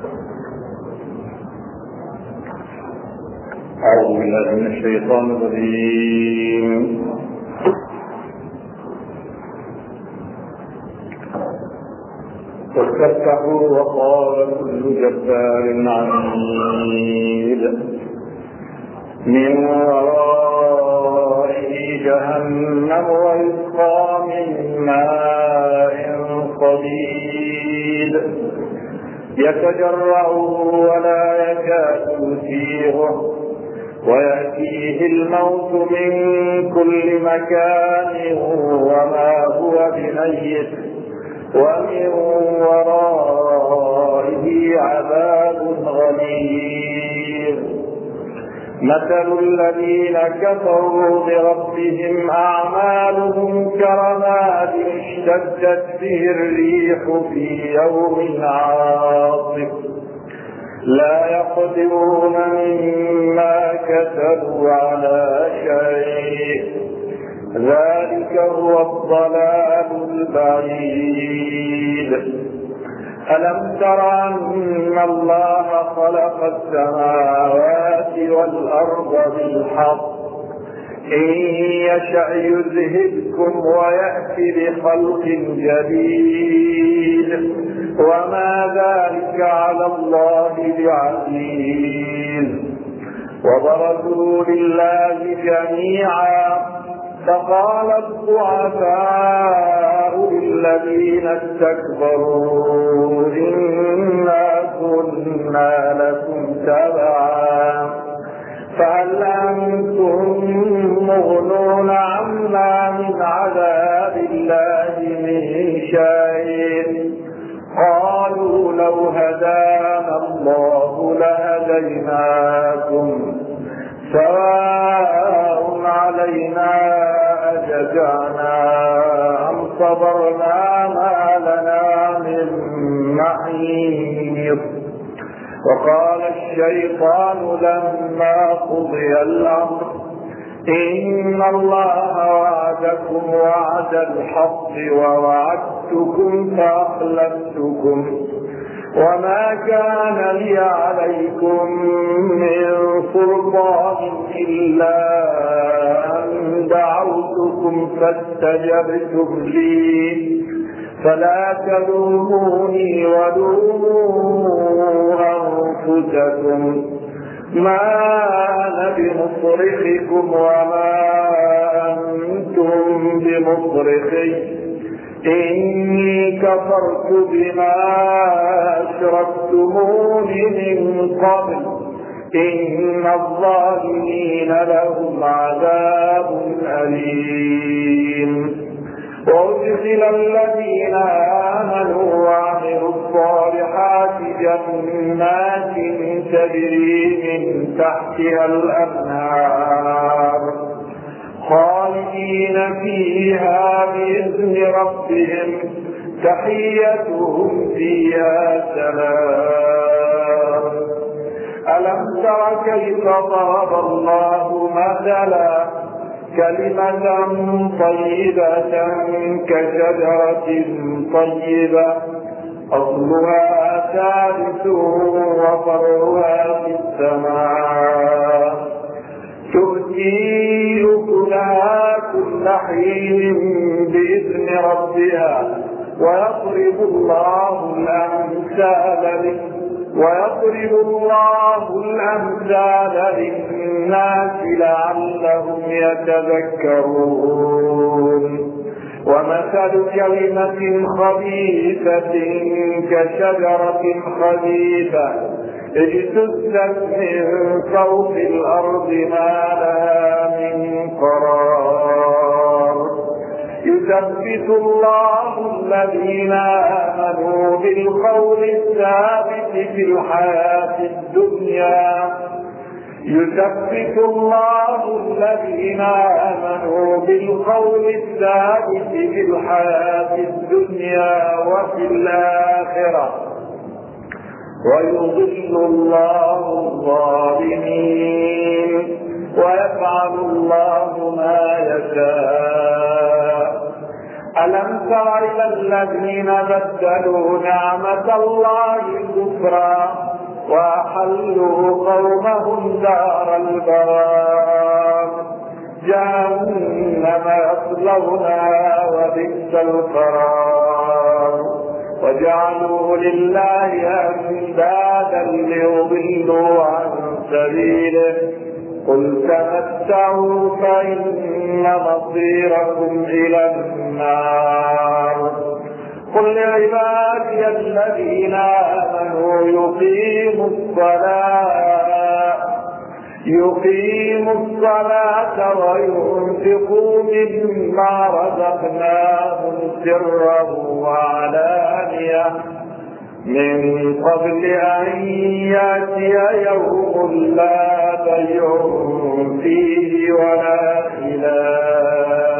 أعوذ بالله من الشيطان الرجيم. واستفتحوا وقال كل جبار عنيد من ورائه جهنم ويسقى من ماء صديد يتجرعه ولا يكاد يسيغه ويأتيه الموت من كل مكان وما هو بميت ومن ورائه عذاب غليظ. مثل الذين كفروا بربهم أعمالهم كرماد اشتدت به الريح في يوم عاصف لا يقدرون مما كسبوا على شيء ذلك هو الضلال البعيد. ألم تر أن الله خلق السماوات والأرض بالحق إن يشأ يذهبكم ويأتي بخلق جديد وما ذلك على الله بعزيز. وبرزوا لله جميعا فقال الضعفاء للذين استكبروا إنا كنا لكم تبعا فهل أنتم مغنون عنا من عذاب الله من شيء؟ قالوا لو هدانا الله لهديناكم سواء علينا أجزعنا أم صبرنا ما لنا من محيص. وقال الشيطان لما قضي الأمر إن الله وعدكم وعد الحق ووعدتكم فأخلفتكم وما كان لي عليكم من سلطان إلا أن دعوتكم فاستجبتم لي فلا تلوموني ولوموا أنفسكم ما أنا بمصرخكم وما أنتم بمصرخي إني كفرت بما أشركتمون من قبل إن الظالمين لهم عذاب أليم. وأدخل الذين آمنوا وعملوا الصالحات جنات تجري من تحتها الأنهار خالدين فيها بإذن ربهم تحيتهم فيها سلام. ألم تر كيف ضرب الله مثلا كلمة طيبة كشجرة طيبة أصلها ثابت وفرعها في السماء تؤتي أكلها كل حين بإذن ربها ويضرب الله الأمثال للناس لعلهم يتذكرون. ومثل كلمة خبيثة كشجرة خبيثة اجتثت من فوق الأرض ما لها من قرار يثبت الله الذين آمنوا بالقول الثابت في الحياة الدنيا يثبت الله الذين آمنوا بالقول الثابت في الحياة الدنيا وفي الآخرة ويضل الله الظالمين ويفعل الله ما يشاء. ألم تر إلى الذين بدلوا نعمة الله كفرا وأحلوا قومهم دار البوار جهنم يصلونها وبئس القرار وجعلوا لله أندادا ليضلوا عن سبيله قل تمتعوا فإن مصيركم إلى النار قل لعبادي الذين آمنوا يقيموا الصلاة وينفقوا مما رزقناهم سرا وعلانية من قبل أن يأتي يوم لا بيع فيه ولا خلال.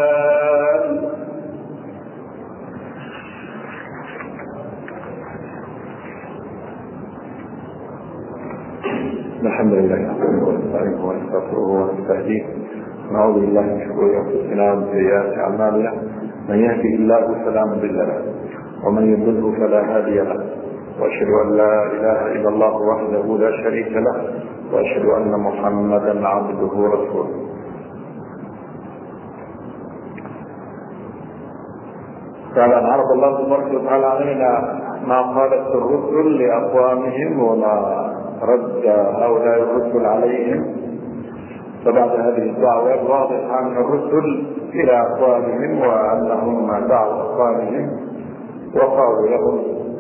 الحمد لله نحمده ونستعينه ونستغفره ونستهديه ونعوذ بالله من شرور انفسنا ومن سيئات اعمالنا من يهده الله فلا مضل له ومن يضلل فلا هادي له واشهد ان لا اله الا الله وحده لا شريك له واشهد ان محمدا عبده ورسوله. قال ان عرض الله تبارك وتعالى علينا ما قالت الرسل لاقوامهم وما رد هؤلاء الرسل عليهم. فبعد هذه الدعوة واضحة من الرسل إلى أقوامهم وأنهم دعوا أقوامهم وقالوا لهم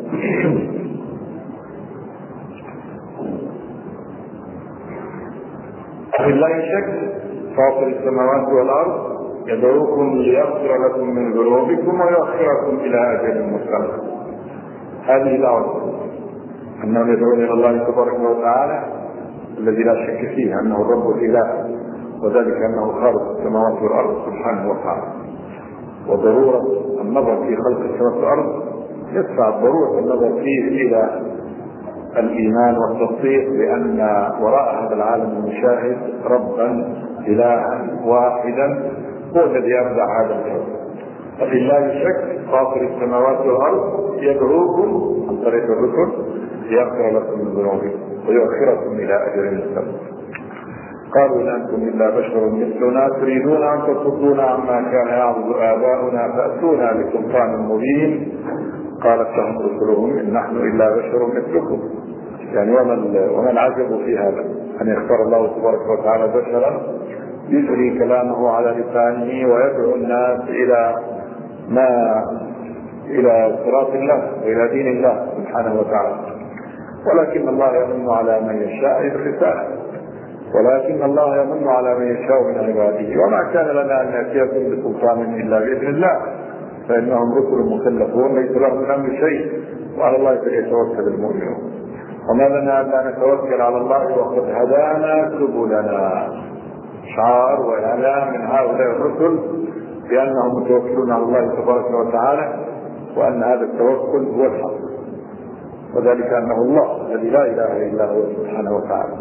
بالله شك فاطر السماوات والأرض يدعوكم ليغفر لكم من ذنوبكم ويؤخركم إلى أجل مسمى. هذه دعوة أنهم يدعون إلى الله تبارك وتعالى الذي لا شك فيه أنه الرب الإله وذلك أنه خالق السماوات والأرض سبحانه وتعالى. وضرورة النظر في خلق السماوات والأرض يدفع ضرورة النظر فيه إلى الإيمان والتصديق بأن وراء هذا العالم المشاهد ربا إلها واحدا هو الذي أبدع هذا الكون. فبالله شك فاطر السماوات والأرض يدعوكم عن طريق الرسل ليغفر لكم من ذنوبكم ويؤخركم إلى أجل مسمى. قالوا إن أنتم إلا بشر مثلنا تريدون أن تصدونا عما كان يعبد آباؤنا فأتونا بسلطان مبين. قالت لهم رسلهم إن نحن إلا بشر مثلكم. يعني وما العجب في هذا أن يختار الله تبارك وتعالى بشرا يجري كلامه على لسانه ويدعو الناس إلى صراط الله وإلى دين الله سبحانه وتعالى. ولكن الله يمن على من يشاء بالرسالة، ولكن الله يمن على من يشاء من عباده. وما كان لنا أن نأتيكم بسلطان إلا بإذن الله فإنهم رسل مكلفون ليس لهم من أمر شيء وعلى الله فليتوكل المؤمنون. وما لنا ألا نتوكل على الله وقد هدانا سبلنا. شعار وإعلام من هؤلاء الرسل بأنهم متوكلون على الله تبارك وتعالى وأن هذا التوكل هو الحق، وذلك أنه الله الذي لا إله إلا هو سبحانه وتعالى.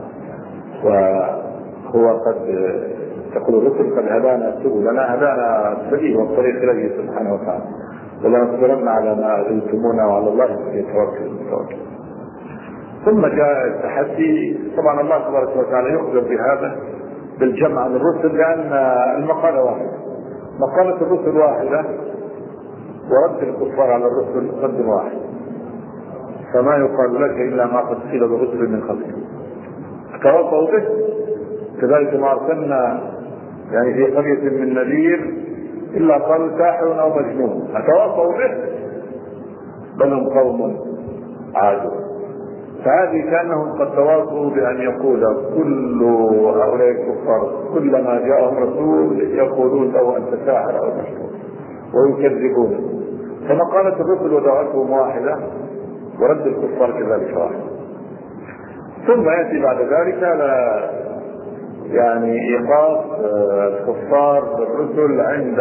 وهو قد تقول الرسل قد هدانا سبلنا، هدانا السبيل والطريق إليه سبحانه وتعالى ولنصبرن على ما أذنتمونا وعلى الله فليتوكل المتوكل. ثم جاء التحدي. طبعا الله تبارك وتعالى يخبر بهذا بالجمع للرسل لأن المقالة واحدة، مقالة الرسل واحدة ورد الكفار على الرسل رد واحد. فما يقال لك إلا ما قد قيل بالرسل من قبل تواصوا به. كذلك ما أرسلنا يعني في قرية من نذير إلا قالوا ساحر أو مجنون. أتواصوا به بل هم قوم عادون. فهذه كأنهم قد تواصوا بأن يقول كل هؤلاء الكفار كلما جاءهم رسول يقولون له أنت ساحر أو مجنون ويكذبون. فمقالة الرسل ودعوتهم واحدة ورد الكفار كذلك واحد. ثم يأتي بعد ذلك على يعني إيقاف الكفار بالرسل عند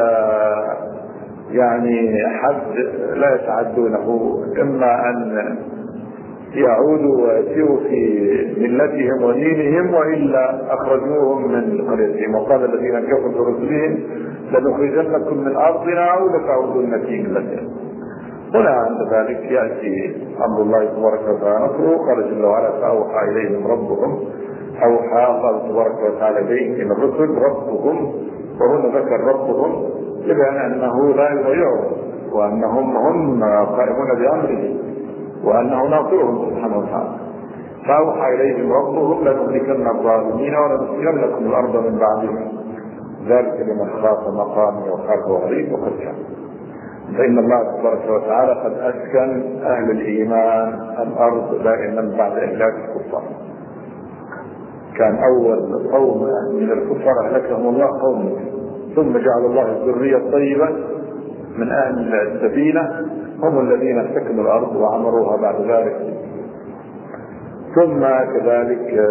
يعني حد لا يتعدونه، إما أن يعودوا ويسيروا في ملتهم ودينهم، وإلا أخرجوهم من قريتهم. وقال الذين كفروا برسلهم لنخرجنكم من أرضنا أو لتعودن في ملتنا. هنا عند ذلك يأتي أمر الله تبارك وتعالى نصره. قال جل وعلا فأوحى إليهم ربهم، أوحى الله تبارك وتعالى إليهم الرسل ربهم، وهنا ذكر ربهم لبيان أنه لا يضيعهم، وأنهم هم قائمون بأمره، وأنه ناصرهم سبحانه وتعالى. فأوحى إليهم ربهم لنهلكن الظالمين ولنسكننكم الأرض من بعدهم ذلك لمن خاف مقامي وخاف وعيد. وقد كان فإن الله تبارك وتعالى قد أسكن أهل الإيمان الأرض دائما بعد إهلاك الكفار. كان أول قوم من الكفار أهلكهم الله قوم، ثم جعل الله الذرية الطيبة من أهل السفينة هم الذين سكنوا الأرض وعمروها بعد ذلك. ثم كذلك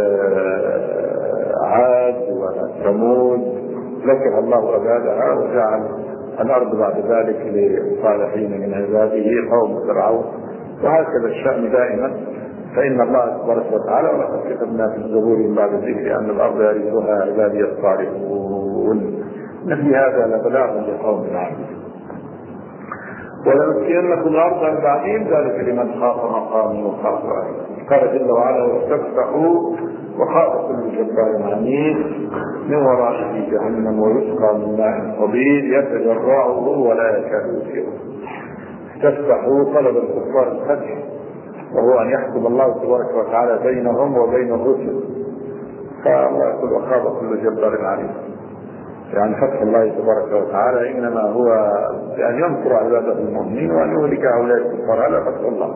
عاد وثمود ذكر الله عبادها وجعل الأرض بعد ذلك للصالحين من عباده قوم فرعون. وهكذا الشأن دائما. فإن الله تبارك وتعالى ولقد كتبنا في الزبور من بعد الذكر أن الأرض يرثها عبادي الصالحون. في هذا لبلاغ لقوم عابدين. ولنسكننكم الأرض من بعدهم ذلك لمن خاف مقامي وخاف وعيد. قال جل وعلا واستفتحوا وخاف كل جبار عنيد من ورائه جهنم ويسقى من ماء صديد يتجرعه ولا يكاد يسيره. استفتحوا طلب الكفار الفتح، وهو أن يحكم الله تبارك وتعالى بينهم وبين الرسل. فالله يقول وخاف كل جبار عنيد، يعني فتح الله تبارك وتعالى إنما هو بأن ينصر عباده المؤمنين وأن يهلك هؤلاء الكفار. هذا فتح الله.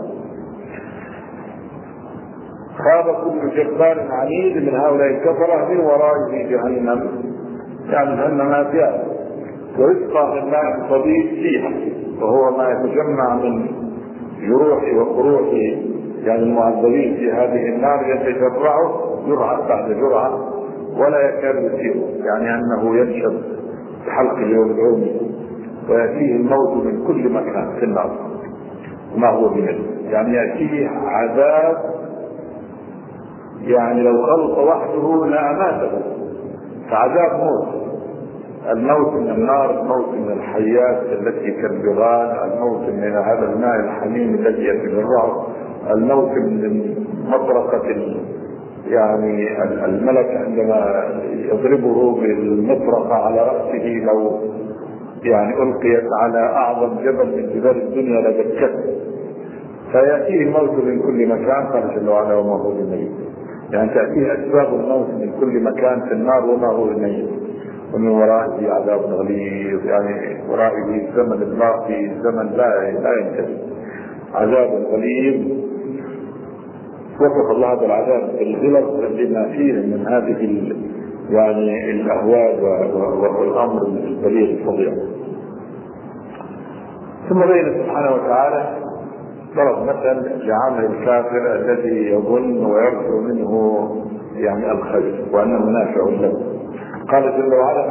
خاب كل جبار عنيد من هؤلاء الكفرة من ورائه جهنم، يعني جهنم فيها ويسقى من ماء صديد فيها، وهو ما يتجمع من جروح وقروح يعني المعذبين في هذه النار، يتجرعه جرعة بعد جرعة ولا يكاد يسيره، يعني أنه ينشب بحلق اليوم ويأتيه الموت من كل مكان في النار وما هو بمثله. يعني يأتيه عذاب يعني لو خلق وحده لأماته، فعذاب موت. الموت من النار، الموت من الحيات التي كالبغال، الموت من هذا الماء الحميم الذي يتجرعه، الموت من مطرقة يعني الملك عندما يضربه بالمطرقة على رأسه لو يعني ألقيت على أعظم جبل من جبال الدنيا لدكته. فيأتيه الموت من كل مكان. قال جل وعلا وما هو بميت، يعني تأتيه أسباب الموت من كل مكان في النار وما هو بميت. ومن ورائه عذاب غليظ، يعني ورائه الزمن الباقي، الزمن لا ينتهي، عذاب غليظ. وصف الله هذا العذاب بالغلظ لما فيه من هذه يعني الأهوال والأمر البليغ الفظيع. ثم بين سبحانه وتعالى ضرب مثل لعمل الكافر الذي يظن ويرجو منه يعني الخير وأنه نافع له. قال جل وعلا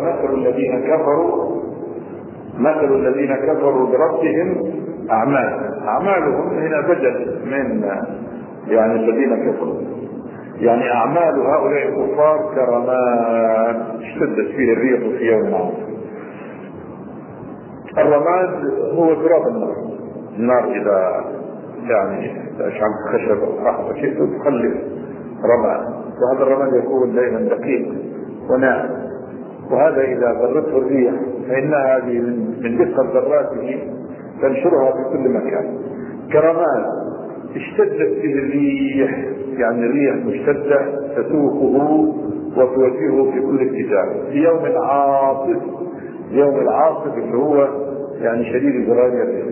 مثل الذين كفروا بربهم أعمالهم هنا بدل من يعني الذين كفروا، يعني أعمال هؤلاء الكفار كرماد اشتدت فيه الريح في يوم عاصف. الرماد هو تراب النار إذا يعني أشعلت خشب أو رحب شيء تخلف رماد، وهذا الرماد يكون دائما دقيق وناعم، وهذا إذا ضرته الريح فإن هذه من دقة ذراته تنشرها في كل مكان. كرماد اشتدت به الريح، يعني الريح مشتدة تسوقه وتوجهه في كل اتجاه في يوم عاصف، يوم العاصف اللي هو يعني شديد جرائم الريح.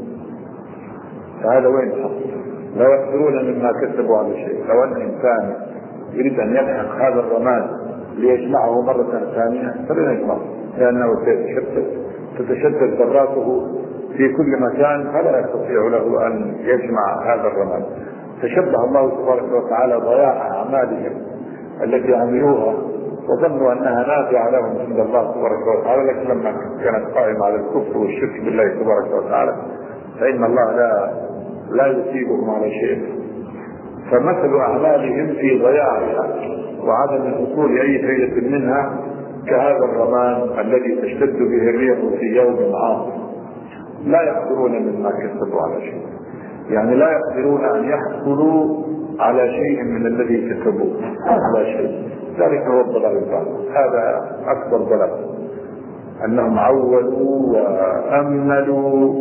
فهذا وين حصل؟ لا يقدرون مما كسبوا على شيء. لو أن إنسان يريد أن يلحق هذا الرماد ليجمعه مرة ثانية فلن يجمعه، لأنه تتشدد ذراته في كل مكان فلا يستطيع له أن يجمع هذا الرماد. تشبه الله تبارك وتعالى ضياع أعمالهم التي عملوها وظنوا أنها نافعة لهم عند الله تبارك وتعالى، لكن لما كانت قائمة على الكفر والشرك بالله تبارك وتعالى فإن الله لا يثيبهم على شيء. فمثل أعمالهم في ضياعها وعدم الوصول أي فائدة منها كهذا الرماد الذي تشتد به الريح في يوم عاصف، لا يقدرون مما كسبوا على شيء، يعني لا يقدرون أن يحصلوا على شيء من الذي كسبوه على شيء. ذلك هو الضلال البعض، هذا أكبر ضلال، أنهم عولوا وأملوا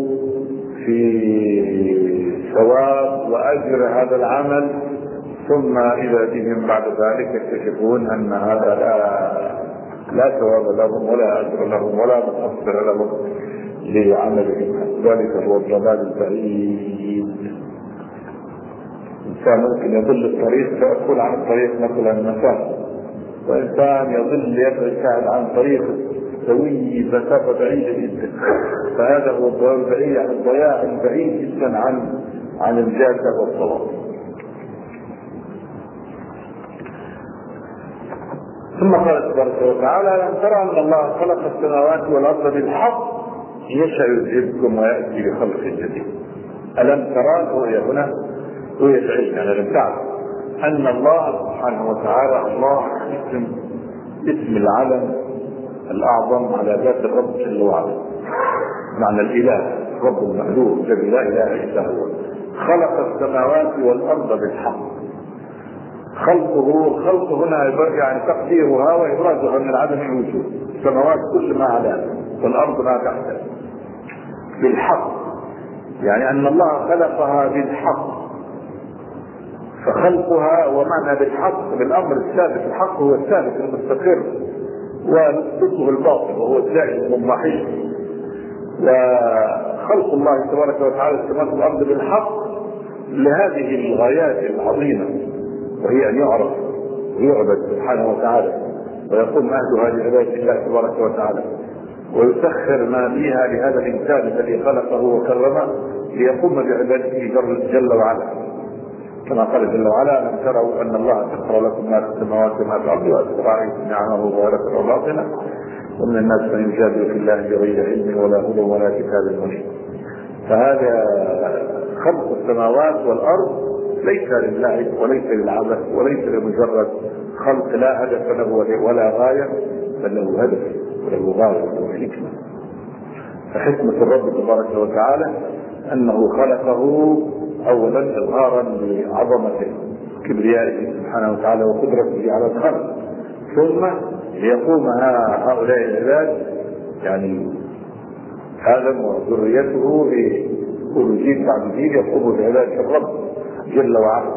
في ثواب وأجر هذا العمل، ثم إذا بهم بعد ذلك يكتشفون أن هذا لا ثواب لهم ولا أجر لهم ولا مقصر لهم لعملهم. ذلك هو الضلال البعيد. إنسان ممكن يضل الطريق فيقول عن الطريق مثلا مسافة، وإنسان يضل يبعد عن طريق سوي مسافة بعيدة جدا، فهذا هو الضلال البعيد، عن الضياع البعيد جدا عن الجادة والصواب. ثم قال تبارك وتعالى: لم ترى أن الله خلق السماوات والأرض بالحق يشاء يذهبكم ويأتي بخلق جديد. ألم ترى؟ الرؤيا هنا رؤية علم، يعني لم تعلم أن الله سبحانه وتعالى الله اسم العلم الأعظم على ذات الرب جل وعلا، معنى الإله رب المألوه الذي لا إله إلا هو. خلق السماوات والأرض بالحق. الخلق هنا يعني تقديرها وإبرازها من عدم الوجود. السماوات كل ما عليها والأرض ما تحتها بالحق، يعني أن الله خلقها بالحق. فخلقها ومعنى بالحق بالأمر الثابت، الحق هو الثابت المستقر ونسبته الباطل وهو الدائم المضمحل. وخلق الله تبارك وتعالى السماوات والأرض بالحق لهذه الغايات العظيمة، وهي أن يعرف ويعبد سبحانه وتعالى، ويقوم أهل هذه العبادة لله تبارك وتعالى، ويسخر ما فيها لهذا الإنسان الذي خلقه وكرمه ليقوم بعبادته جل وعلا، كما قال جل وعلا: ألم تروا أن الله سخر لكم ما في السماوات وما في الأرض وأسبغ عليكم نعمه ظاهرة وباطنة ومن الناس من يجادل في الله بغير علم ولا هدى ولا كتاب منير. فهذا خلق السماوات والأرض ليس لله وليس للعبث وليس لمجرد خلق لا هدف له ولا غاية، بل له هدف وله غاية وله حكمة. فحكمة الرب تبارك وتعالى أنه خلقه أولا إظهارا لعظمته كبريائه سبحانه وتعالى وقدرته على الخلق، ثم ليقوم هؤلاء العباد يعني آدم وذريته بكل جيل بعد جيل يقوموا بعبادة الرب جل وعلا.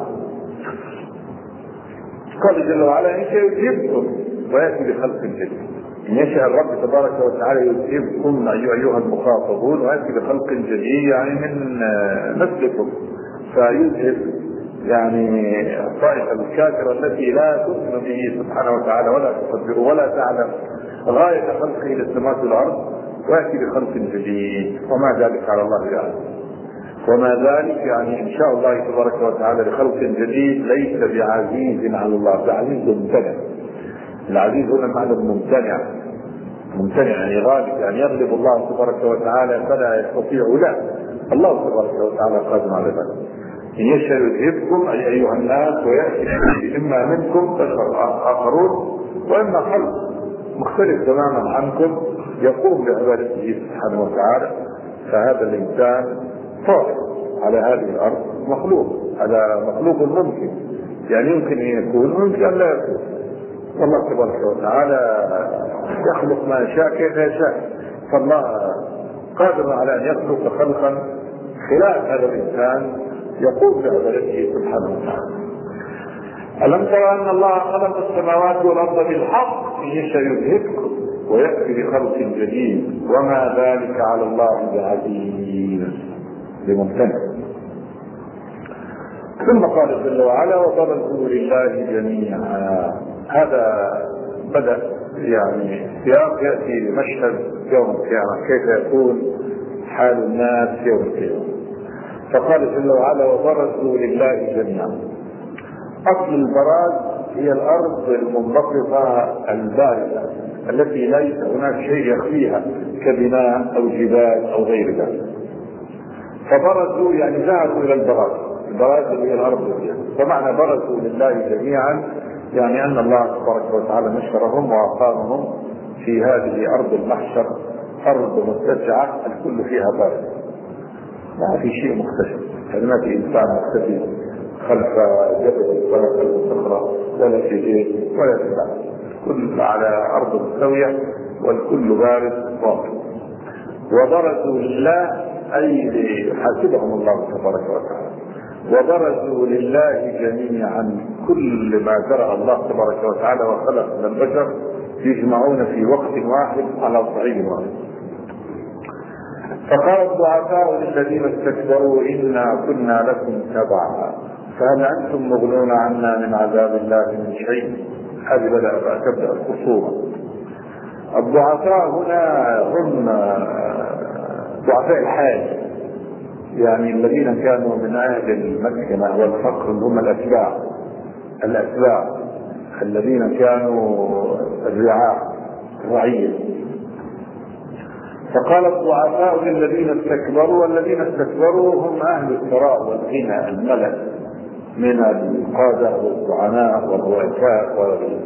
قال جل وعلا: إن شاء يذهبكم ويأتي بخلق جديد. إن يشاء الرب تبارك وتعالى يذهبكم أيها المخاطبون ويأتي بخلق جديد، يعني من نسلكم، فيذهب يعني الطائفة الكافرة التي لا تؤمن به سبحانه وتعالى ولا تقدر ولا تعلم غاية خلقه للسماوات والأرض، ويأتي بخلق جديد. وما ذلك على الله يعني، وما ذلك يعني إن شاء الله تبارك وتعالى لخلق جديد ليس بعزيز على الله، بعزيز ممتنع. العزيز هنا معنى ممتنع يعني غالب، يعني يغلب الله تبارك وتعالى فلا يستطيع له. الله تبارك وتعالى قادر على ذلك. إن يشاء يذهبكم أي أيها الناس ويأتي إما منكم بشر آخرون وإما خلق مختلف تماما عنكم يقوم بعبادته سبحانه وتعالى. فهذا الإنسان طائر على هذه الأرض هذا مخلوق ممكن، يعني يمكن أن يكون ممكن أن لا يكون. والله تبارك وتعالى يخلق ما يشاء كيف يشاء، فالله قادر على أن يخلق خلقا خلاف هذا الإنسان يقوم بعبادته سبحانه وتعالى. ألم ترى أن الله خلق السماوات والأرض بالحق إن يشاء يذهبكم ويأتي بخلق جديد وما ذلك على الله بعزيز بممتنع. ثم قال جل وعلا: وبرزوا لله جميعا. هذا بدأ يعني سياق يأتي مشهد يوم القيامة، كيف يكون حال الناس يوم القيامة. فقال جل وعلا: وبرزوا لله جميعا. أصل البراز هي الأرض المنبسطة البارزة التي ليس هناك شيء يخفيها كبناء أو جبال أو غير ذلك. فبرزوا يعني ذهبوا إلى البراز، البراز هي الارض. فمعنى برزوا لله جميعا يعني ان الله تبارك وتعالى نشرهم واقامهم في هذه ارض المحشر، ارض متسعه الكل فيها بارز، ما في شيء مختلف، ما في انسان مختفي خلف جبل ولا خلف صخره ولا في جيش ولا في بعض، كل على ارض مستويه والكل بارز واقف. وبرزوا لله اي ليحاسبهم الله تبارك وتعالى، وبرزوا لله جميعا، كل ما جرى الله تبارك وتعالى وخلق من البشر يجمعون في وقت واحد على صعيد واحد. فقال الضعفاء للذين استكبروا إنا كنا لكم تبعا فهل أنتم مغنون عنا من عذاب الله من شيء؟ هذه تبدأ الخصومة. الضعفاء هنا هم ضعفاء الحال، يعني الذين كانوا من أهل المسكنة والفقر، هم الأتباع الذين كانوا الرعية. فقال الضعفاء للذين استكبروا، والذين استكبروا هم أهل الثراء والغنى الملأ من القادة والزعماء والرؤساء وغيرهم.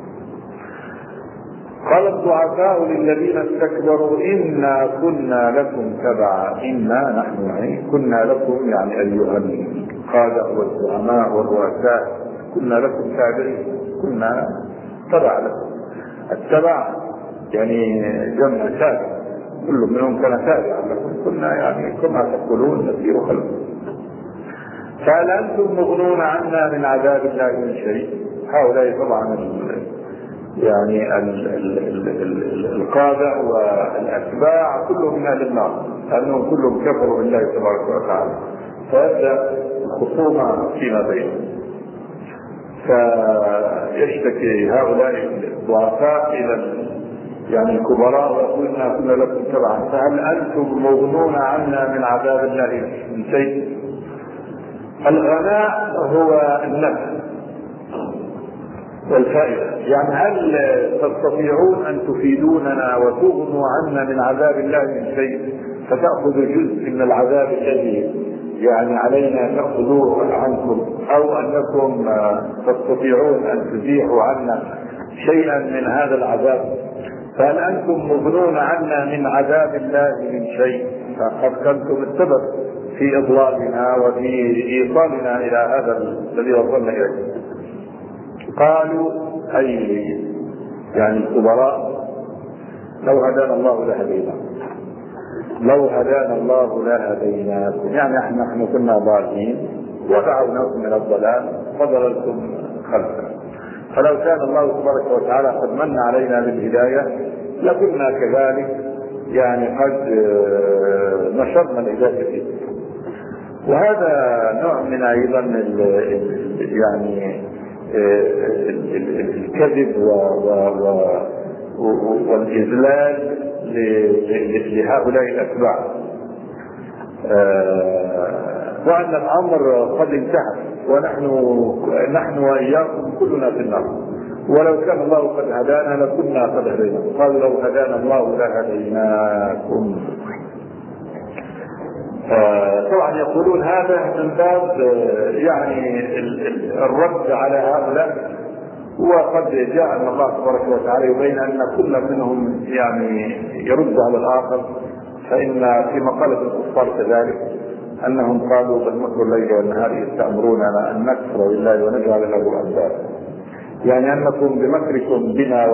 قال الضعفاء للذين استكبروا إنا كنا لكم تبعا، إنا نحن يعني كنا لكم يعني أيها القادة والزعماء والرؤساء كنا لكم تابعين، كنا تبع لكم. التبع يعني جمع تابع، كل منهم كان تابعا لكم، كنا يعني كما تقولون نسير خلفكم. فهل أنتم مغنون عنا من عذاب الله من شيء؟ هؤلاء طبعا يعني القادة والأتباع كلهم من أهل النار، لأنهم كلهم كفروا بالله تبارك وتعالى، فيبدأ الخصومة فيما بينهم. فيشتكي هؤلاء الضعفاء إلى يعني الكبراء ويقولنا كنا لكم تبعا فهل أنتم مغنون عنا من عذاب الله من شيء؟ الغناء هو النفع والفائدة، يعني هل تستطيعون أن تفيدوننا وتغنوا عنا من عذاب الله من شيء، فتأخذوا جزء من العذاب الذي يعني علينا تأخذوه عنكم، أو أنكم تستطيعون أن تزيحوا عنا شيئا من هذا العذاب؟ فهل أنتم مغنون عنا من عذاب الله من شيء؟ فقد كنتم السبب في إضلالنا وفي إيصالنا إلى هذا الذي وصلنا إليه. قالوا أي يعني الكبراء لو هدانا الله لهدينا، لو هدانا الله لهديناكم، يعني نحن كنا ضالين ودعوناكم من الضلال فضللتم خلفنا، فلو كان الله تبارك وتعالى قد من علينا بالهداية لكنا كذلك يعني قد نشرنا الهداية. وهذا نوع من أيضا يعني الكذب والإذلال لهؤلاء الأتباع، وأن الأمر قد انتهى ونحن وإياكم كلنا في النار، ولو كان الله قد هدانا لكنا قد هدينا. قالوا لو هدانا الله لهديناكم. طبعا يقولون هذا من باب يعني الرد على هؤلاء، وقد جاء ان الله تبارك وتعالى يبين ان كل منهم يعني يرد على الاخر. فان في مقالة الكفار كذلك انهم قالوا بل مكر الليل والنهار يستأمروننا ان نكفر بالله ونجعل له اندادا، يعني انكم بمكركم بنا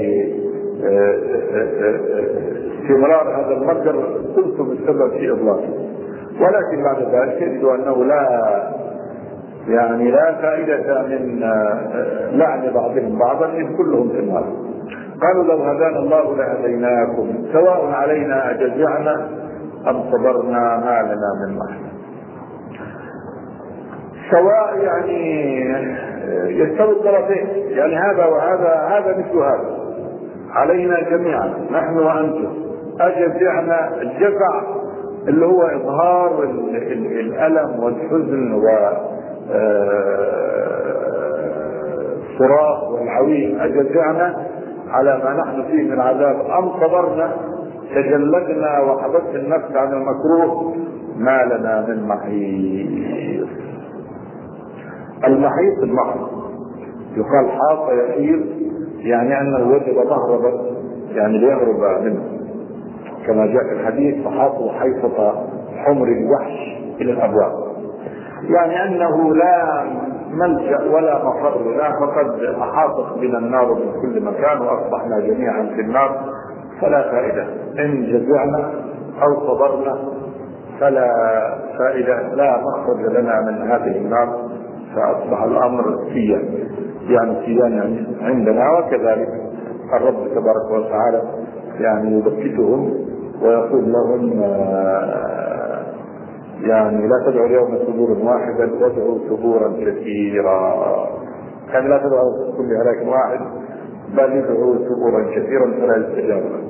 وباستمرار هذا المكر كنتم السبب في اضلالنا، ولكن بعد ذلك يجدوا انه لا فائدة من لعن بعضهم بعضا إذ كلهم في النار. قالوا لو هدانا الله لهديناكم سواء علينا أجزعنا أم صبرنا ما لنا من محيص. سواء يعني يستوي الطرفين، يعني هذا وهذا، هذا مثل هذا، علينا جميعا نحن وأنتم. أجزعنا، الجزع اللي هو إظهار الألم والحزن والصراخ والعويل، أجزعنا على ما نحن فيه من عذاب أم صبرنا تجلدنا وحبست النفس عن المكروه ما لنا من محيص. المحيط المحض يقال حاط يحيط، يعني أنه وجد مهربا يعني ليهرب منه، كما جاء في الحديث فحاطوا حيطة حمر الوحش إلى الأبواب، يعني أنه لا ملجأ ولا مفر لا، فقد أحاطت بنا النار من كل مكان وأصبحنا جميعا في النار، فلا فائدة إن جزعنا أو صبرنا، فلا فائدة، لا مخرج لنا من هذه النار، فأصبح الأمر سيان عندنا. وكذلك الرب تبارك وتعالى يعني يبكتهم ويقول لهم يعني لا تدعوا اليوم ثبورا واحدا وادعوا ثبورا كثيرا، يعني لا تدعوا كل هلاك واحد بل يدعوا ثبورا كثيرا فلا يستجاب لهم.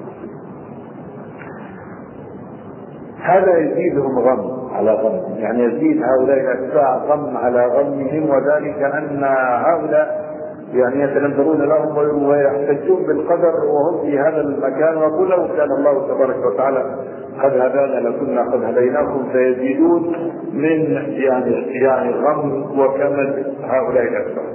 هذا يزيدهم غم على غم، يعني يزيد هؤلاء الأتباع غم على غمهم، وذلك أن هؤلاء يعني يتنبرون لهم ويحتجون بالقدر وهم في هذا المكان، ويقول لو كان الله تبارك وتعالى قد هدانا لكنا قد هديناكم، فيزيدون من يعني غم وكمد هؤلاء الأتباع.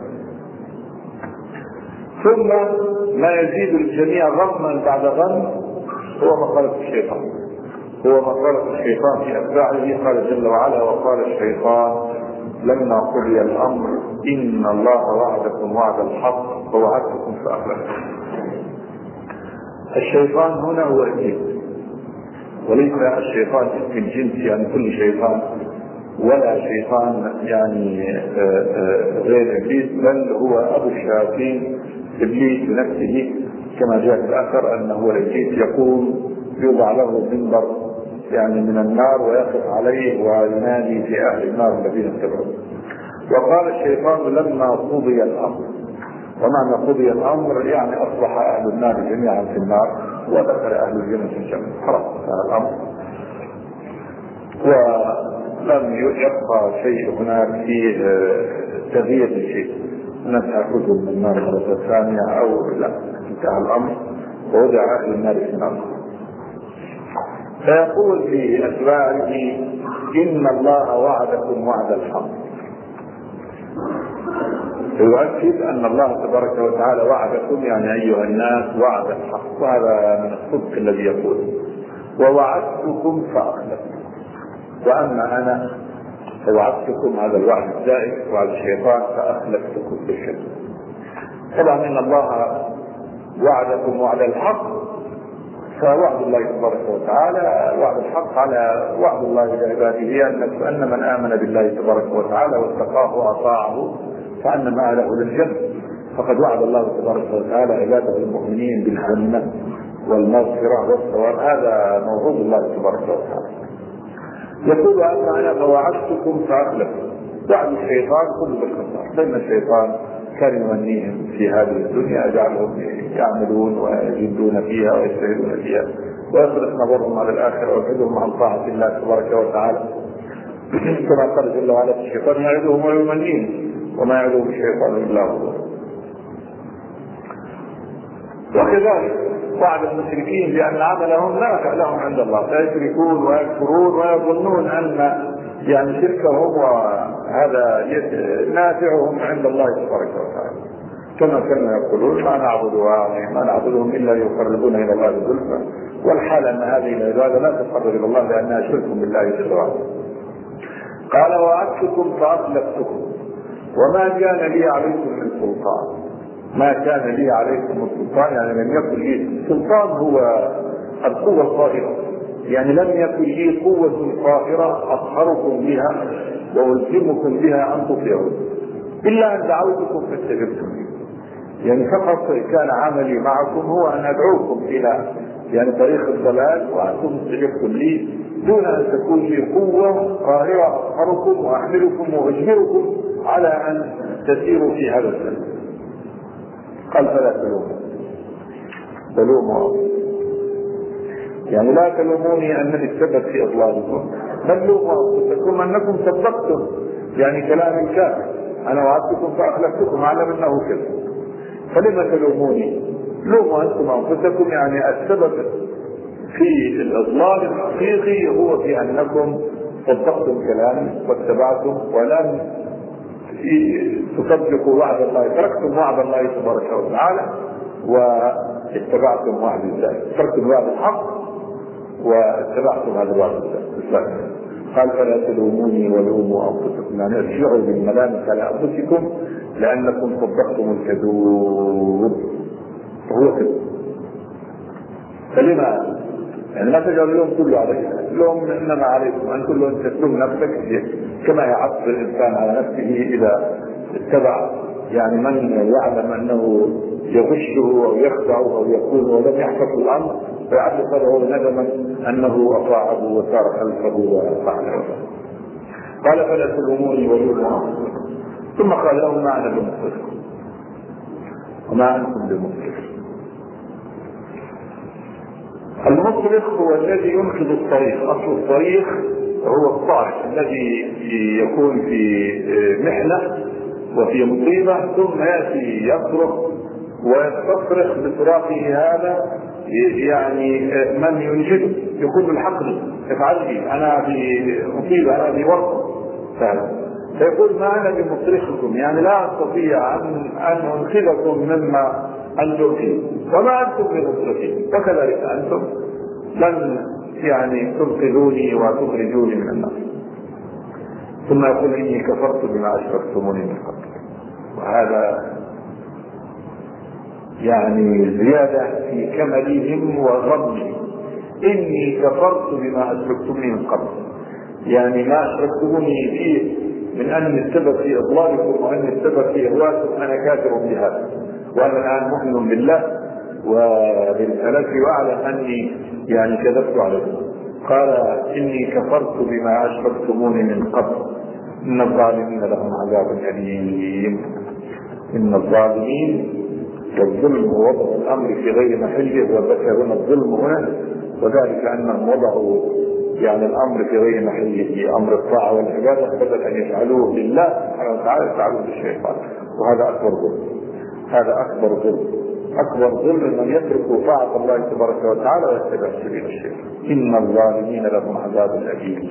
ثم ما يزيد الجميع غما بعد غم هو مقالة الشيطان، هو مقالة الشيطان في أتباعه. قال جل وعلا وقال الشيطان لما قضي الأمر إن الله وعدكم وعد الحق ووعدتكم فأخلفتكم. الشيطان هنا هو الجن، وليس الشيطان اسم الجنس يعني كل شيطان، ولا شيطان يعني غير إبليس، بل هو أبو الشياطين إبليس بنفسه، كما جاء في الأثر أنه هو الإبليس يقوم يوضع له منبر يعني من النار ويقف عليه وينادي في أهل النار الذين اتبعوا. وقال الشيطان لما قضي الأمر، ومعنى قضي الأمر يعني أصبح أهل النار جميعا في النار ودخل أهل الجنة في الجنة، خلاص انتهى الأمر ولم يبقى شيء هناك في تغيير الشيء، الناس يأخذوا من النار مرة ثانية أو لا، انتهى الأمر ووضع أهل النار في النار. فيقول لأتباعه إن الله وعدكم وعد الحق، يؤكد أن الله تبارك وتعالى وعدكم يعني أيها الناس وعد الحق، وهذا من الصدق الذي يقول ووعدتكم فأخلفتكم، وأما أنا فوعدتكم، هذا الوعد الزائد وعد الشيطان فأخلفتكم بالشدة. طبعا إن الله وعدكم وعد الحق، فوعد الله تبارك وتعالى وعد الحق على وعد الله لعباده، أن من آمن بالله تبارك وتعالى واتقاه وأطاعه فأن ما له للجنة، فقد وعد الله تبارك وتعالى عباده المؤمنين بالجنة والمغفرة والثواب، هذا موعود الله تبارك وتعالى. يقول أما أنا فوعدتكم فأخلفتكم. وعد الشيطان كله بالخسارة، فإن الشيطان كان يمنيهم في هذه الدنيا يجعلهم يعملون ويجدون فيها ويجتهدون فيها ويصرف نظرهم على الآخرة ويبعدهم عن طاعة الله تبارك وتعالى، كما قال جل وعلا الشيطان يعدهم ويمنيهم وما يعدهم الشيطان إلا هو. وكذلك وعد المشركين بأن عملهم لا ينفع لهم عند الله، لا يشركون ويكفرون ويظنون أن يعني شركهم وهذا نافعهم عند الله تبارك وتعالى، كما كانوا يقولون ما نعبدهم إلا يقربون إلى الله زلفى، والحال أن هذه العبادة لا تقرب إلى الله لأنها شرك بالله جل وعلا. قال وعدتكم فأخلفتكم وما كان لي عليكم من سلطان، ما كان لي عليكم من سلطان يعني لم يكن لي سلطان، هو القوة القاهرة، يعني لم يكن لي قوة قاهرة أقهركم بها وألزمكم بها أن تطيعون إلا أن دعوتكم فاستجبتم لي، يعني فقط كان عملي معكم هو أن أدعوكم إلى يعني طريق الضلال وأنتم استجبتم لي، دون أن تكون لي قوة قاهرة أقهركم وأحملكم وأجبركم على أن تسيروا في هذا السبيل. قال فلا تلوموا يعني لا تلوموني أنني السبب في إضلالكم، بل لوموا أنفسكم أنكم صدقتم يعني كلام الكافر، أنا وعدتكم فأخلفتكم أعلم أنه كذب، فلما تلوموني؟ لوموا أنتم أنفسكم، يعني السبب في الإضلال الحقيقي هو في أنكم صدقتم كلامي واتبعتم ولم تصدقوا وعد الله، تركتم وعد الله تبارك وتعالى واتبعتم وعد الله، تركتم وعد الحق واتبعتم هذا الوعد الثاني. قال فلا تلوموني ولوموا انفسكم، يعني ارجعوا بالملامة على انفسكم لانكم صدقتم الكذوب وهو كذب. فلما يعني لا تجعلوا اللوم كله عليك، اللوم انما عليكم ان كل ان تلوم نفسك كما يعصب الانسان على نفسه اذا اتبع يعني من يعلم انه يغشه او يخدعه او يكون ولم يحفظ الامر فيعد صدره ندما انه اطاعه وسار خلفه وفعل. قال فلا تلوموني ولوموا انفسكم، ثم قال لهم ما انا بمصرخكم وما انتم بمصرخي. المصرخ هو الذي ينقذ الصريخ، اصل الصريخ هو الصارخ الذي يكون في محنه وفي مصيبه ثم ياتي يصرخ ويستصرخ بصراخه هذا يعني من ينجده، يقول الحق لي افعل لي انا في مصيبه انا في ورطه فيقول ما انا بمصرخكم، يعني لا استطيع ان انقذكم مما انتم فيه وما انتم بمصرخي، وكذلك انتم لن يعني تنقذوني وتخرجوني من النار. ثم يقول اني كفرت بما اشركتموني من قبل، وهذا يعني زياده في كملهم وظنهم. اني كفرت بما اشركتموني من قبل، يعني ما اشركتموني فيه من ان السبب في اضلالكم وان السبب في اغواءكم انا كافر بهذا، وانا الان مؤمن بالله وبرسالتي واعلم اني يعني كذبت عليكم. قال اني كفرت بما اشركتموني من قبل ان الظالمين لهم عذاب اليم. ان الظالمين والظلم ووضع الامر في غير محله، وذكر هنا الظلم هنا وذلك انهم وضعوا يعني الامر في غير محله، امر الطاعه والعباده بدل ان يفعلوه لله سبحانه وتعالى يفعلوه للشيطان، وهذا اكبر ظلم. هذا اكبر ظلم، اكبر ظلم من يترك طاعه الله تبارك وتعالى ويتبع سبيل الشيطان. ان الظالمين لهم عذاب اليم.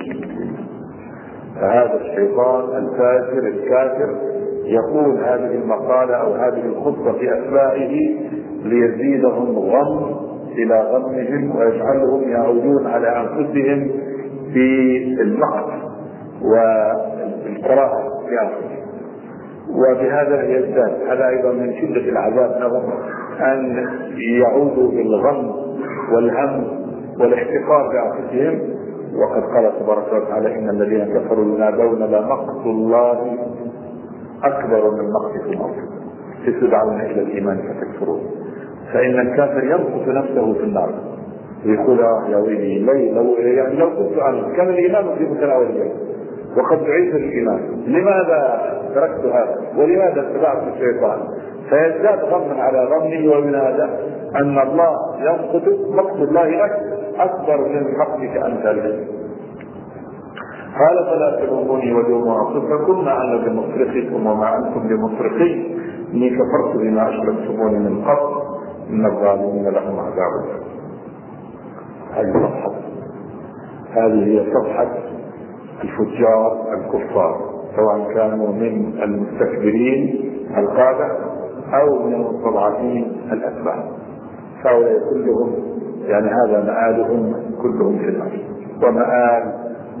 فهذا الشيطان الفاجر الكافر يقول هذه المقاله او هذه الخطه في اتباعه ليزيدهم غم الى غمهم ويجعلهم يعودون على انفسهم في المقت والكراهه في انفسهم، وبهذا يزداد. هذا ايضا من شده العذاب لهم ان يعودوا بالغم والهم والاحتقار بانفسهم. وقد قال تبارك وتعالى ان الذين كفروا ينادون لمقت الله اكبر من مقتكم انفسكم إذ تدعون الى الايمان فتكفرون. فان الكافر يمقت نفسه في النار ويقول يا ويلي لو كنت انا كان الايمان في متناول اليد وقد دعيت الايمان، لماذا تركت هذا ولماذا اتبعت الشيطان؟ فيزداد غما على غمه وينادى ان الله يمقت، مقت الله لك اكبر من مقتك انت له. قال فلا تلوموني ولوموا انفسكم ما انا بمصرخكم وما انتم بمصرخي اني كفرت بما اشركتموني من قبل ان الظالمين لهم عذاب. هذه هي صفحة الفجار الكفار، سواء كانوا من المستكبرين القادة او من المستضعفين الاتباع، فهؤلاء كلهم يعني هذا مآلهم كلهم في النار. ومآل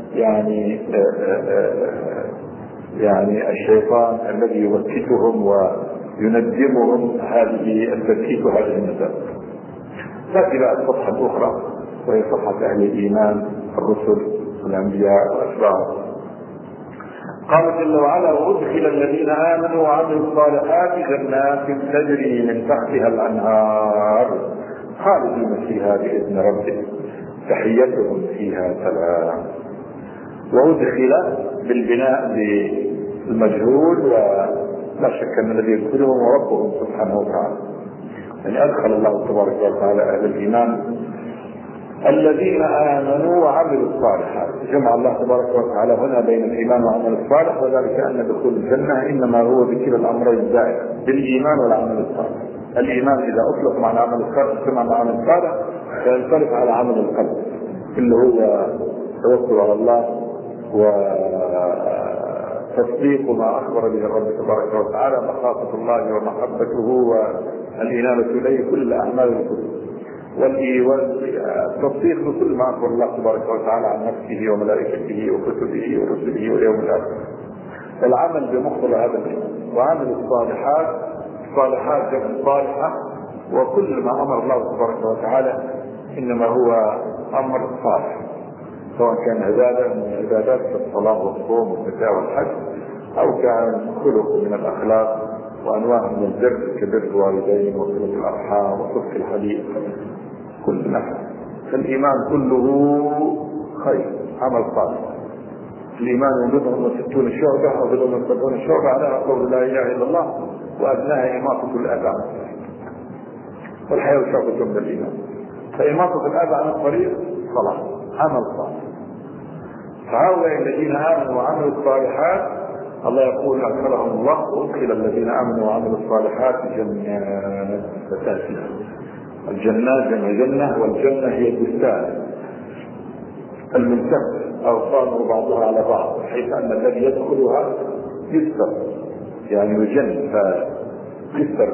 يعني الشيطان الذي يوكتهم ويندمهم هذه التبكيت وهذه المسائل. تأتي بقى الصفحة الأخرى وهي صفحة أهل الإيمان الرسل والأنبياء وأتباعهم. قال جل وعلا وأدخل الذين آمنوا وعملوا الصالحات جنات تجري من تحتها الأنهار خالدين فيها بإذن ربهم تحيتهم فيها سلام. وأدخل بالبناء للمجهول ولا شك أن الذي يدخلهم ربهم سبحانه وتعالى، يعني أدخل الله تبارك وتعالى أهل الإيمان الذين آمنوا وعملوا الصالحات. جمع الله تبارك وتعالى هنا بين الإيمان وعمل الصالح، وذلك أن دخول الجنة إنما هو بكلا الأمرين الزائد بالإيمان والعمل الصالح. الإيمان إذا أطلق مع العمل الصالح كما مع العمل الصالح فينطلق على عمل القلب اللي هو التوكل على الله وترك تصديق ما أخبر به الرب تبارك وتعالى، مخافة الله ومحبته والإنابة إليه، كل أعمال القلوب، والتصديق بكل ما أخبر الله تبارك وتعالى عن نفسه وملائكته وكتبه ورسله واليوم الآخر، العمل بمقتضى هذا الإيمان، وعمل الصالحات جمع صالحة، وكل ما أمر الله تبارك وتعالى إنما هو أمر صالح، سواء كان عبادة من العبادات كالصلاة والصوم والزكاة والحج، أو كان خلق من الأخلاق وأنواع من البر كبر الوالدين وصلة الأرحام وصدق الحديث، كل نفس. فالإيمان كله خير، عمل صالح. الإيمان بضع 60 شعبة أو بضع 70 شعبة على قول لا إله إلا الله، وأدناها إماطة الأذى عن الطريق، والحياة شعبة من الإيمان. فإماطة الأذى عن الطريق صلاة، عمل صالح. فهؤلاء الذين آمنوا وعملوا الصالحات الله يقول أدخلهم الله وأدخل الذين آمنوا وعملوا الصالحات جنات فتاتي. الجنات جمع جنة، والجنة هي البستان الملتف أغصانه بعضها على بعض، حيث أن الذي يدخلها يستر، يعني يجن، فيستر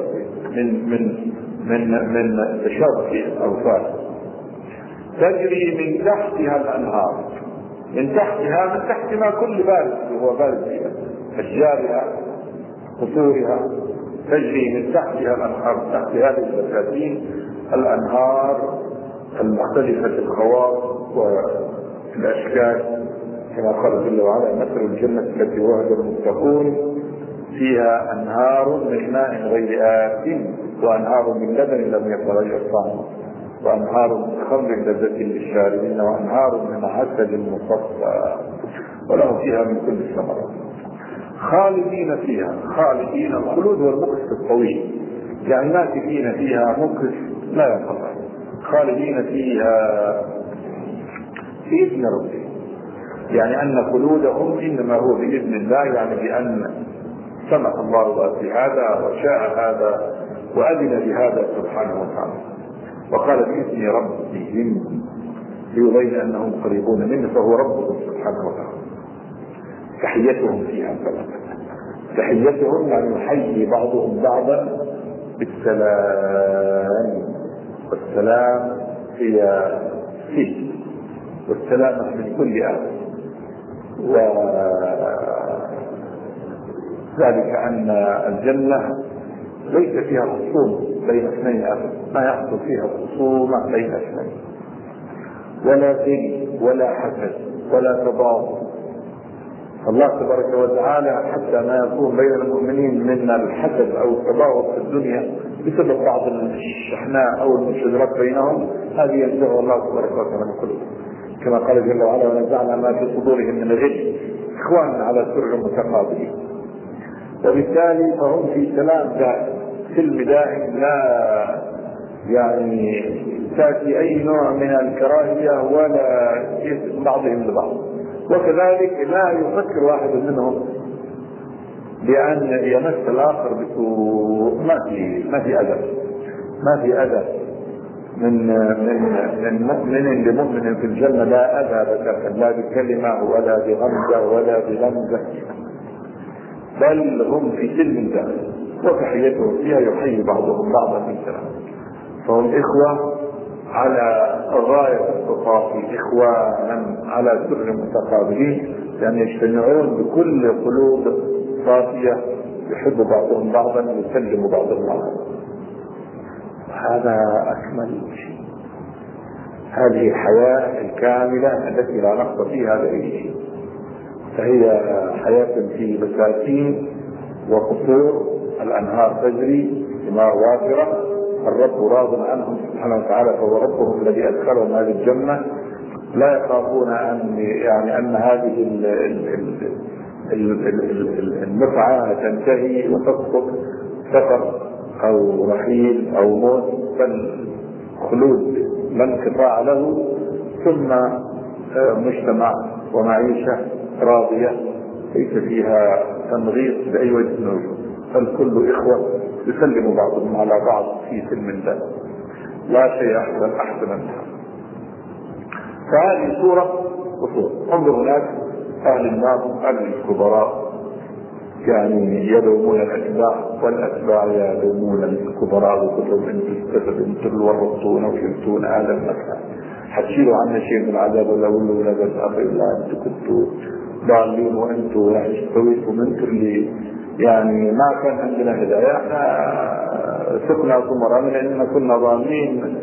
من تشابك أغصان. تجري من تحتها الأنهار، من تحت ما كل بارد وهو بارد فيها، أشجارها قصورها، تجري من تحتها الأنهار، تحت هذه البساتين الأنهار المختلفة الخواص والأشكال، كما قال جل وعلا مثل الجنة التي وعد المتقون فيها أنهار من ماء غير آسن وأنهار من لبن لم يتغير طعمه وأنهار من خمر لذة للشاربين وأنهار من عسل مصفى ولهم فيها من كل الثمرات خالدين فيها. خالدين، الخلود والمكث الطويل، يعني ماكثين فيها مكث لا ينقطع، خالدين فيها بإذن ربهم، يعني أن خلودهم إنما هو بإذن الله، يعني بأن سمح الله بهذا وشاء هذا وأذن بهذا سبحانه وتعالى. وقال بإذن ربهم ليبين أنهم قريبون منه، فهو ربهم سبحانه وتعالى. تحيتهم فيها سلام، تحيتهم يعني يحيي بعضهم بعضا بالسلام، والسلام هي فيه، والسلامة من كل آخر. وذلك أن الجنة ليس فيها خصوم بين اثنين أبدا، ما يحصل فيها خصومة بين اثنين، ولا ذل ولا حسد ولا تباغض. الله تبارك وتعالى حتى ما يكون بين المؤمنين من الحسد أو التباغض في الدنيا بسبب بعض الشحناء أو المشاجرات بينهم، هذه ينزعها الله تبارك وتعالى من كله، كما قال جل وعلا ونزعنا ما في صدورهم من غل إخوانا على سرر متقابلين. وبالتالي فهم في سلام دائم، سلم دائم، لا يعني تأتي أي نوع من الكراهية ولا من بعضهم لبعض. وكذلك لا يفكر واحد منهم بأن يمس الآخر بسوء، ما في أذى من مؤمن لمؤمن في الجنة، لا أذى بتاتا، لا بكلمة ولا بغمزة ولا بغمزة، بل هم في سلم دائم، وتحيتهم فيها يحيي بعضهم بعضا من سلام. فهم إخوة على غاية التفاصيل، إخوانا على سر متقابلين، يعني يجتمعون بكل قلوب صافية، يحب بعضهم بعضا ويسلم بعضهم بعضا. هذا أكمل شيء، هذه الحياة الكاملة التي لا نقص فيها بأي شيء، فهي حياة في بساتين وقصور، الأنهار تجري، ثمار وافرة، الرب راض عنهم سبحانه وتعالى، فهو ربهم الذي أدخلهم هذه الجنة، لا يخافون أن هذه المتعة تنتهي وتسقط سفر أو رحيل أو موت، بل خلود لا انقطاع له، ثم مجتمع ومعيشة راضية ليس فيها تنغيص بأي وجه من الوجوه، فالكل إخوة يسلم بعضهم على بعض في سلم الله، لا شيء أحسن منها. فهذه صورة وصورة. انظر هناك أهل النار، أهل الكبراء يعني يلومون الاتباع والاتباع يلومون الكبراء وكلهم انتم ورطتون وشلتون ادم مثلا حتشيلوا عنا شيء من العذاب ولا ولوا ولا بس الا انتم كنتوا ضالين وانتم يعني سويتم انتم اللي يعني ما كان عندنا هدايه احنا سقنا ثمرا من اننا كنا ضالين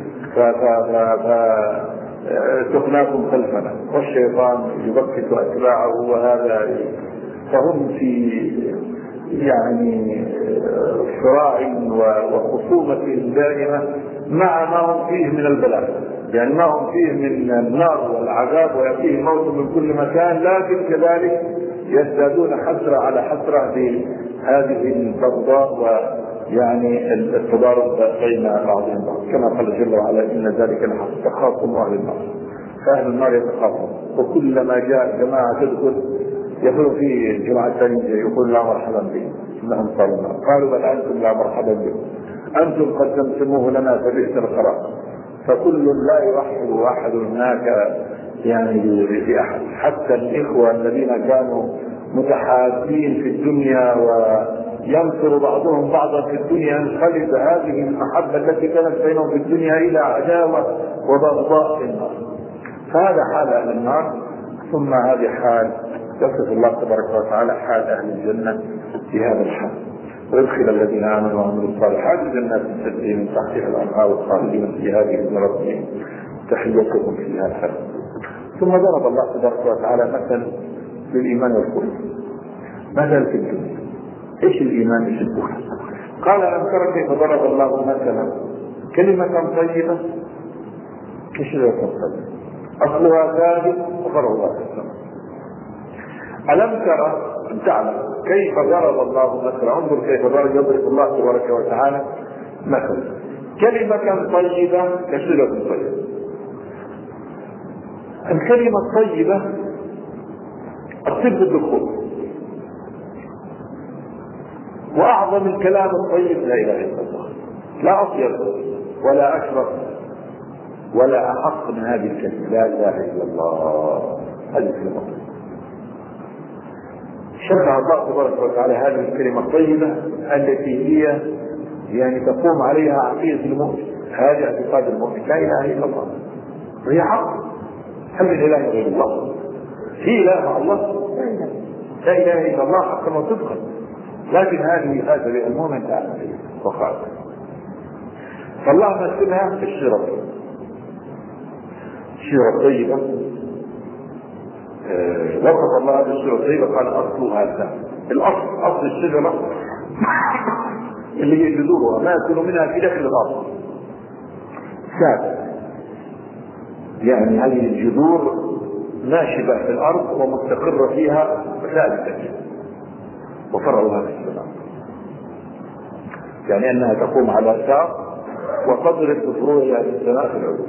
سقناكم خلفنا والشيطان يبكت اتباعه وهذا فهم في يعني صراع وخصومة دائمة مع ما هم فيه من البلاء، يعني ما هم فيه من النار والعذاب ويأتيه الموت من كل مكان، لكن كذلك يزدادون حسرة على حسرة بهذه البغضاء ويعني التضارب بين بعضهم بعض، كما قال جل وعلا إن ذلك لحق تخاصم أهل النار، فأهل النار يتخاصم وكلما جاء جماعة تدخل يقول في الجماعة الثانية يقول لا مرحبا بهم انهم صاروا النار، قالوا بل انتم لا مرحبا بهم انتم قدمتموه لنا فبئس القرار، فكل لا يرحب احد هناك يعني باحد، حتى الاخوه الذين كانوا متحابين في الدنيا وينصر بعضهم بعضا في الدنيا انقلب هذه المحبه التي كانت بينهم في الدنيا الى عداوه وبغضاء في النار، فهذا حال اهل النار. ثم هذه حال يصف الله تبارك وتعالى حال اهل الجنه في هذا الحال، ويدخل الذين امنوا وعملوا الصالحات جنات تجري من تحتها الانهار خالدين فيها باذن ربهم تحيتهم فيها الحسن. ثم ضرب الله تبارك وتعالى مثل للايمان والكفر، مثل في الدنيا ايش الايمان ايش الكفر؟ قال الم تر كيف ضرب الله مثلا كلمه طيبه كشجره طيبه اصلها ثابت وفرعها في السماء. ألم ترى تعلم كيف ضرب الله مثلا، انظر كيف يضرب الله تبارك وتعالى مثلا كلمة طيبة كشجرة طيبة. الكلمة الطيبة الطب الدخول، وأعظم الكلام الطيب لا إله إلا الله، لا أطيب ولا أشرف ولا أحق من هذه الكلمة لا إله إلا الله. هذه الكلمة شرع الله تبارك وتعالى هذه الكلمة الطيبة التي هي يعني تقوم عليها عقيدة المؤمن، هذا اعتقاد المؤمن لا إله إلا الله وهي حق. هل من إله غير الله؟ في إله مع الله؟ لا إله إلا الله حقا وصدقا، لكن هذه فاز بها المؤمن تعالى وخاف. فالله مثلها في الشرط، الشرط طيبة وصف الله هذه الشجرة الطيبة قال أصلها ثابت. الأصل أصل الشجرة اللي هي جذورها ما يكون منها في داخل الأرض ثابت، يعني هذه الجذور ناشبة في الأرض ومستقرة فيها ثابتة فيها، وفرعها في السماء، يعني أنها تقوم على ساق وتضرب بفروعها في السماء في العلو.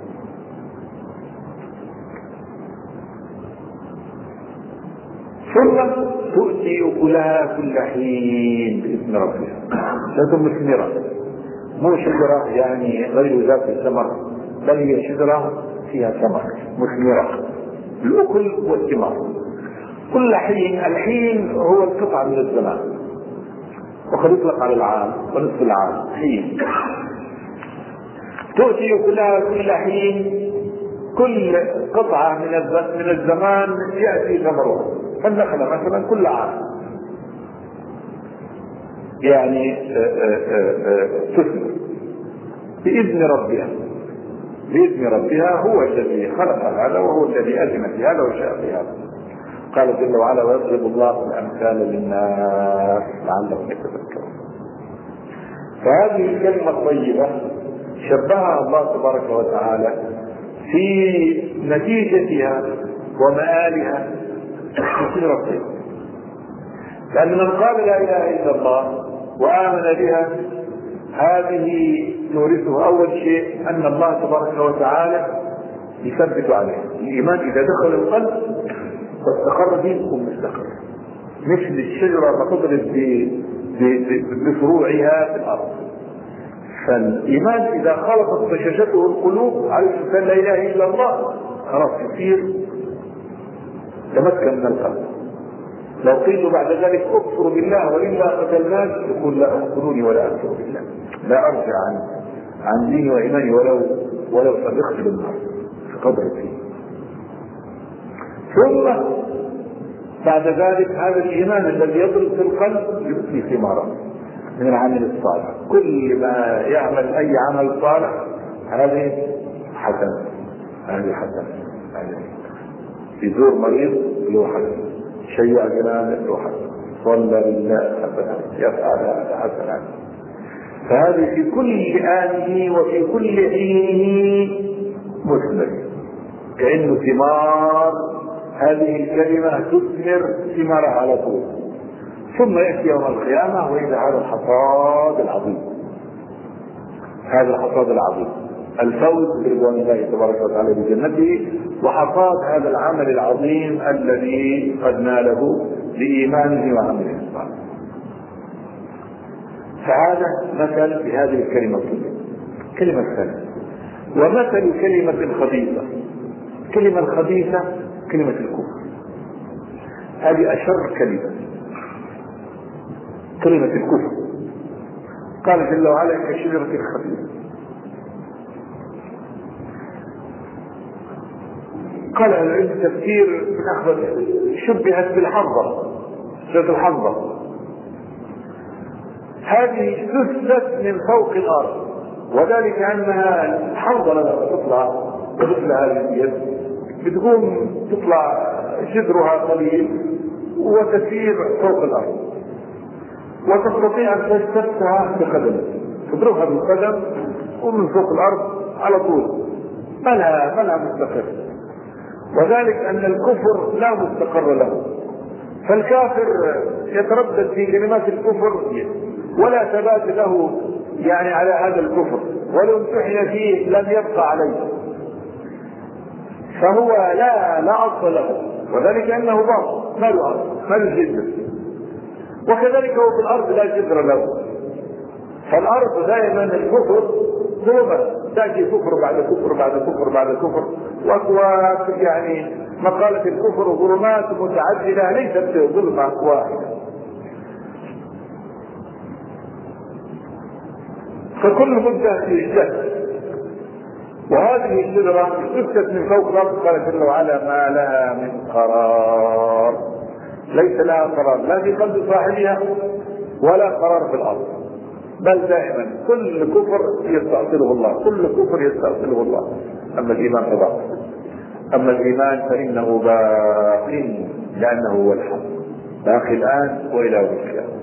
ثم تؤتي أكلها كل حين بإذن ربها، لكن مثمرة، مو شجرة يعني غير ذات الثمر، بل هي شجرة فيها ثمر مثمرة، الأكل والثمار كل حين. الحين هو القطعة من الزمان، وقد يطلق على العام ونصف العام حين. تؤتي أكلها كل حين، كل قطعة من الزمان يأتي ثمرها. فالنخلة مثلا كل عام يعني تثمر بإذن ربها، بإذن ربها، هو الذي خلق هذا وهو الذي أذن في هذا وشاء في هذا. قال جل وعلا ويضرب الله الأمثال للناس لعلهم يتذكرون. فهذه الكلمة الطيبة شبهها الله تبارك وتعالى في نتيجتها ومآلها بشجرة الطيبة، لأن من قال لا إله إلا الله وآمن بها هذه تورثه أول شيء أن الله تبارك وتعالى يثبت عليه الإيمان. إذا دخل القلب واستقر فيه يكون مستقر، مثل الشجرة ما تضرب بفروعها في الأرض. فالإيمان إذا خلطت بشاشته القلوب على أن لا إله إلا الله خلاص يصير تمكن من القلب، لو قيل بعد ذلك اكفر بالله والا قتلناك يقول لا اقتلوني ولا اكفر بالله، لا ارجع عن ديني وايماني ولو صدقت بالنار في قدر فيه. ثم بعد ذلك هذا الايمان الذي يضرب في القلب يؤتي ثماره من العمل الصالح. كل ما يعمل اي عمل صالح هذه حسنه، هذه حسنه، يزور مريض له حسنه، شيع جنازه له حسنه، صلى لله حسنه، يفعل هذا حسنه. فهذه في كل آنه وفي كل حينه مثمر، كأنه ثمار هذه الكلمة تثمر ثمارها على طول. ثم يأتي يوم القيامة وإذا هذا الحصاد العظيم، هذا الحصاد العظيم الفوز برضوان الله تبارك وتعالى بجنته، وحصاد هذا العمل العظيم الذي قد ناله بإيمانه وعمله الصالح. فهذا مثل بهذه الكلمة الطيبة. كلمة الثانية ومثل كلمة خبيثة. كلمة الخبيثة كلمة الكفر، هذه أشر كلمة، كلمة الكفر. قال جل وعلا كشجرة الخبيثة. قال العلم التفسير شبهت بالحنظل، شجرة الحنظل هذه تثبت من فوق الارض، وذلك انها الحنظله لما تطلع مثل هذه اليد بتقوم تطلع جذرها قليل وتسير فوق الارض، وتستطيع ان تجتثها بقدمك، تضربها بالقدم ومن فوق الارض على طول ما لها مستقر. وذلك ان الكفر لا مستقر له، فالكافر يتردد في كلمات الكفر ولا ثبات له يعني على هذا الكفر، ولو امتحن فيه لم يبقى عليه، فهو لا اصل له، وذلك انه باطل ما له اصل، ما له جذر. وكذلك هو في الارض لا جذر له، فالارض دائما الكفر ظلمه، تاتي كفر بعد كفر بعد كفر بعد كفر، واكواب يعني مقالة الكفر ظلمات متعددة ليست ظلمة واحدة. فكل مدة يجتث، وهذه الشجرة اجتثت من فوق الأرض. قال جل وعلا ما لها من قرار، ليس لها قرار لا في قلب صاحبها ولا قرار في الأرض، بل دائما كل كفر يستأصله الله، كل كفر يستأصله الله. أما الإيمان فباق، أما الإيمان فإنه باق لأنه هو الحق، باقي الآن وإلى يوم القيامة.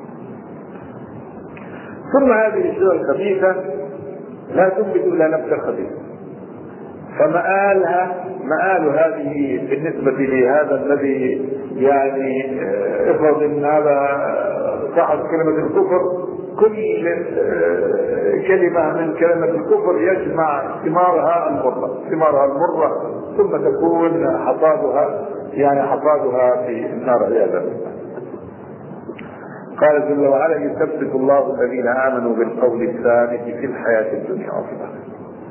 ثم هذه الشجرة الخبيثة لا تنبت إلا نبتة خبيثة، مآل هذه بالنسبة لهذا الذي يعني افرض ان هذا صاحب كلمة الكفر، كل كلمة من كلمة الكفر يجمع ثمارها المرة ثم تكون حصادها في النار عياذا بالله. قال جل وعلا يثبت الله الذين آمنوا بالقول الثابت في الحياة الدنيا وفي الآخرة.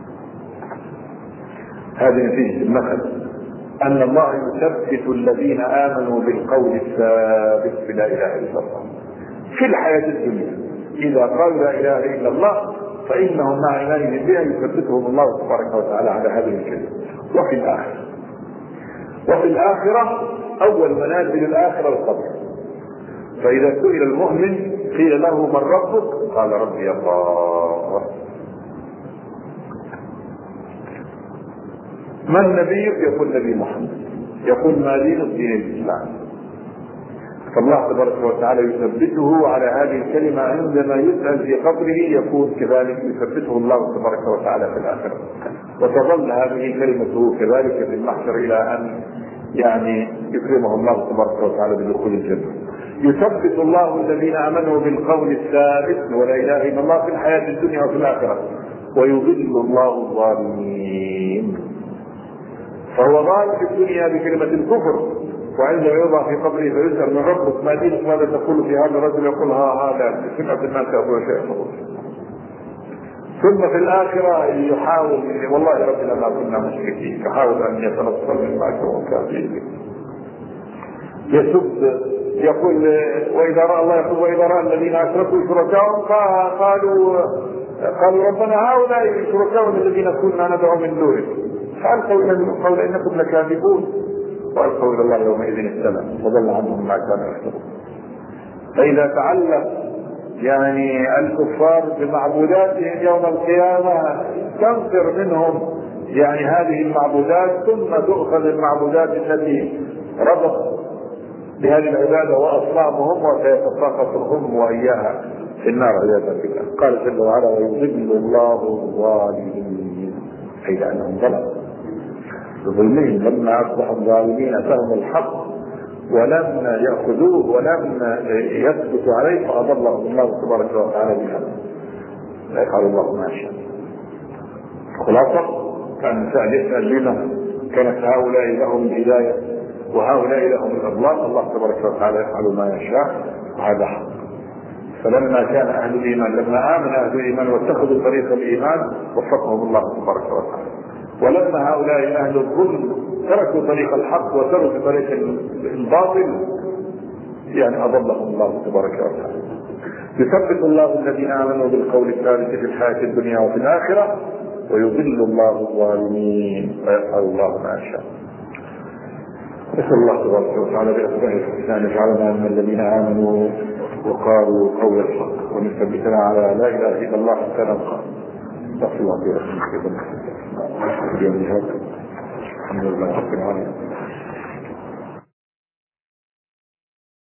هذه نتيجة المثل أن الله يثبت الذين آمنوا بالقول الثابت بلا إله إلا الله في الحياة الدنيا. إذا قالوا لا إله إلا الله فإنهم مع إيمانهم بها يثبتهم الله تبارك وتعالى على هذه الكلمة. وفي الآخرة أول منازل الآخرة القبر. فإذا سئل المؤمن قيل له من ربك؟ قال ربي الله. من نبيك؟ يقول نبي محمد. يقول ما دين الدين الإسلام. فالله تبارك وتعالى يثبته على هذه الكلمة عندما يسأل في قبره، يكون كذلك يثبته الله تبارك وتعالى في الآخرة، وتظل هذه كلمته كذلك في المحشر إلى أن يكرمه الله تبارك وتعالى بدخول الجنة. يثبت الله الذين آمنوا بالقول الثابت ولا إله إلا الله في الحياة الدنيا وفي الآخرة، ويضل الله الظالمين. فهو ضال في الدنيا بكلمة الكفر، وعندما يوضع في قبره فيسأل من ربك ما دينك ماذا تقول في هذا الرجل؟ يقول هذا سمعت الناس يقول شيئا. ثم في الآخرة يحاول والله ربنا ما كنا مشركين، يحاول أن يتنصل من معك وكافرين، يسب يقول وإذا رأى الله يقول وإذا رأى الذين أشركوا شركاءهم قالوا ربنا هؤلاء شركاؤنا الذين كنا ندعو من دونه فألقوا إلى قول إنكم لكاذبون وألقوا إلى الله يومئذ السلام وضل عنهم ما كانوا يحسبون. فإذا تعلق يعني الكفار بمعبوداتهم يوم القيامة تنفر منهم يعني هذه المعبودات، ثم تؤخذ المعبودات التي ربط بهذه العبادة وأصنامهم وسيتساقط هم وإياها في النار عياذا بالله. قال جل وعلا ويضل الله الظالمين، أي لأنهم ظلموا بظلمهم لما أصبحوا ظالمين أتاهم الحق ولم يأخذوه ولم يثبتوا عليه فأضلهم الله تبارك وتعالى بها. لا يفعل الله ما شاء. خلاصة كان يسأل بما كانت هؤلاء لهم الهداية وهؤلاء لهم الأضلال، الله تبارك وتعالى يفعل ما يشاء وهذا حق. فلما كان أهل الإيمان لما آمن أهل الإيمان واتخذوا طريق الإيمان وفقهم الله تبارك وتعالى، ولما هؤلاء أهل الظلم تركوا طريق الحق وسروا في طريق الباطل يعني أضلهم الله تبارك وتعالى. يثبت الله الذين آمنوا بالقول الثابت في الحياة الدنيا وفي الآخرة ويضل الله الظالمين ويفعل الله ما يشاء. نسأل الله تبارك وتعالى بأسمائه الحسنى أن يجعلنا من الذين آمنوا وقالوا قول الحق ونثبتنا على لا إله إلا الله حتى نلقاه. نسأل الله برحمته الحمد لله رب العالمين.